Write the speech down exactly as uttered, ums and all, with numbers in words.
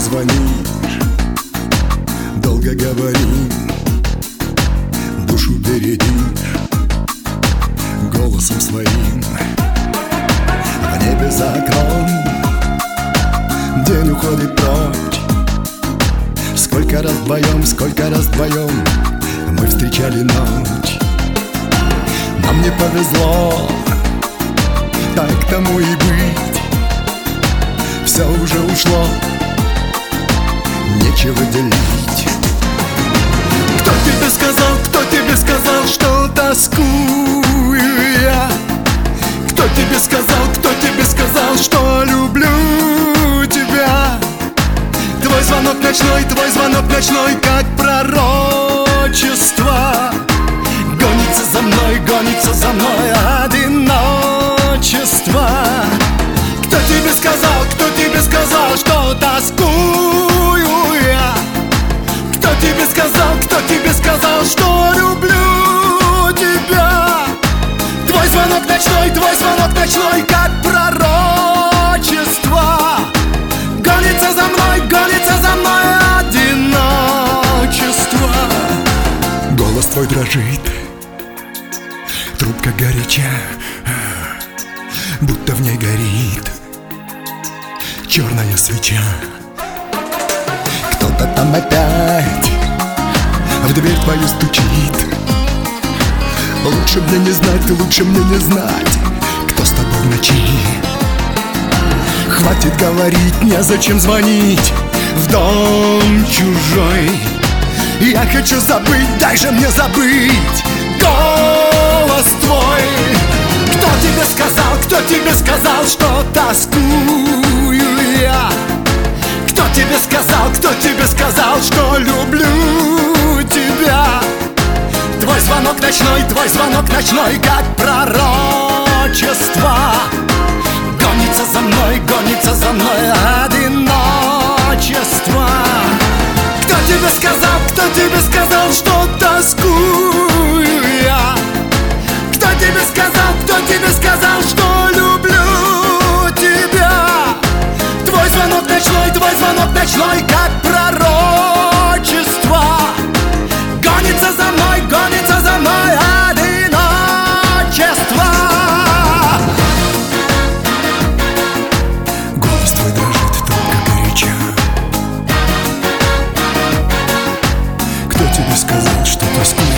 звонишь, долго говорим, душу бередишь голосом своим. В небе за окном день уходит прочь. Сколько раз вдвоем, сколько раз вдвоем мы встречали ночь. Нам не повезло, так тому и быть. Все уже ушло, нечего делить. Кто тебе сказал, кто тебе сказал, что тоскую я? Кто тебе сказал, кто тебе сказал, что люблю тебя? Твой звонок ночной, твой звонок ночной, как пророчество. Гонится за мной, гонится за мной одиночество. Кто тебе сказал, кто тебе сказал, что тоскую я? Кто тебе сказал, кто тебе сказал, что люблю тебя? Твой звонок ночной, твой звонок ночной, как пророчество. Гонится за мной, гонится за мной одиночество. Голос твой дрожит, трубка горяча, будто в ней горит черная свеча. Кто-то там опять в дверь твою стучит. Лучше мне не знать, лучше мне не знать, кто с тобой в ночи. Хватит говорить, незачем звонить в дом чужой. Я хочу забыть, дай же мне забыть голос твой. Кто тебе сказал, кто тебе сказал, что тоскую я? Кто тебе сказал, кто тебе сказал, что люблю тебя? Твой звонок ночной, твой звонок ночной, как пророчество. Гонится за мной, гонится за мной одиночество. Кто тебе сказал, кто тебе сказал, что тоскую я? Кто тебе сказал, кто тебе сказал, что люблю тебя? Твой звонок ночной, твой звонок ночной, как пророчество. Гонится за мной, гонится за мной одиночество. Голос твой дрожит, трубка горяча. Кто тебе сказал, что тоскую?